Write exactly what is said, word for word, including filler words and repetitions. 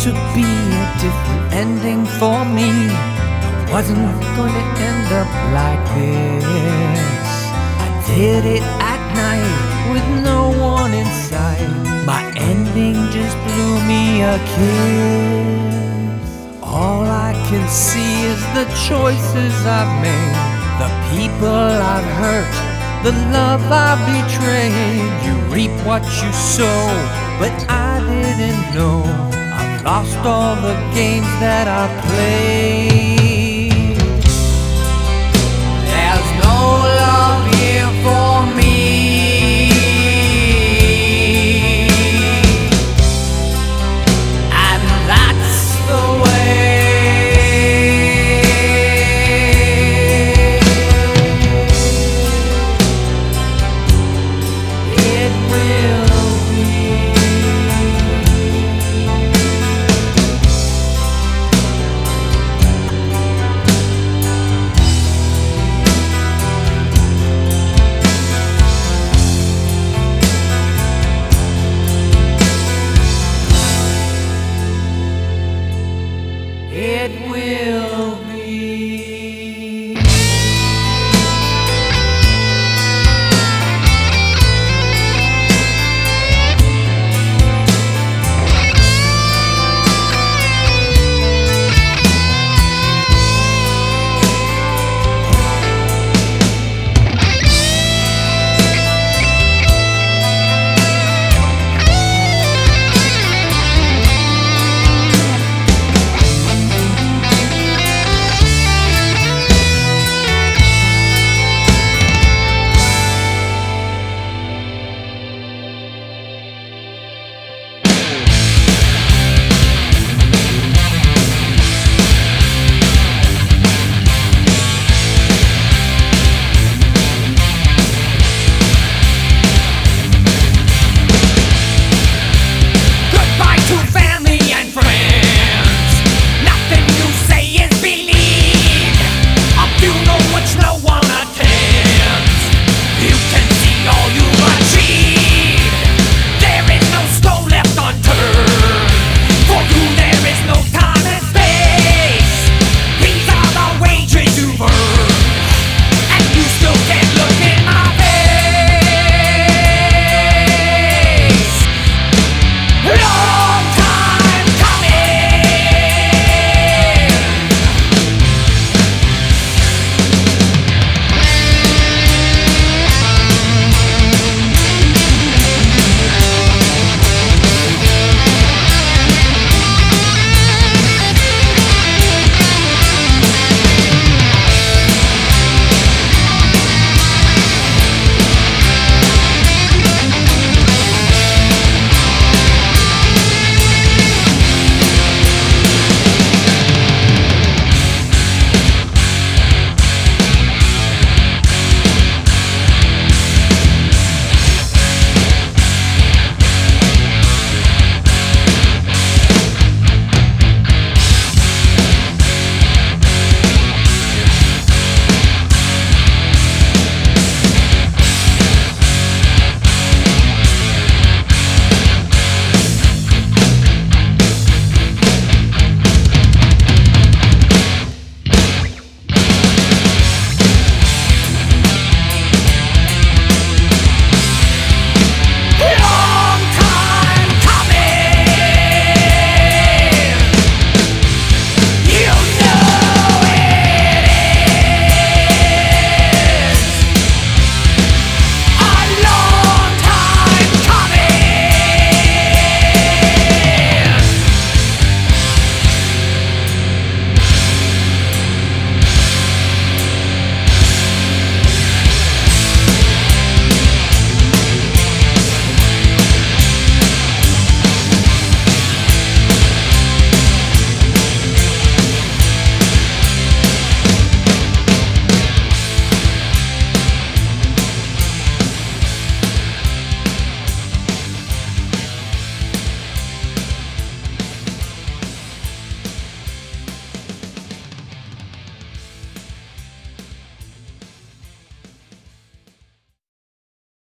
to be a different ending for me. I wasn't going to end up like this. I did it at night with no one in sight. My ending just blew me a kiss. All I can see is the choices I've made, the people I've hurt, the love I've betrayed. You reap what you sow, but I didn't know I've lost all the games that I played.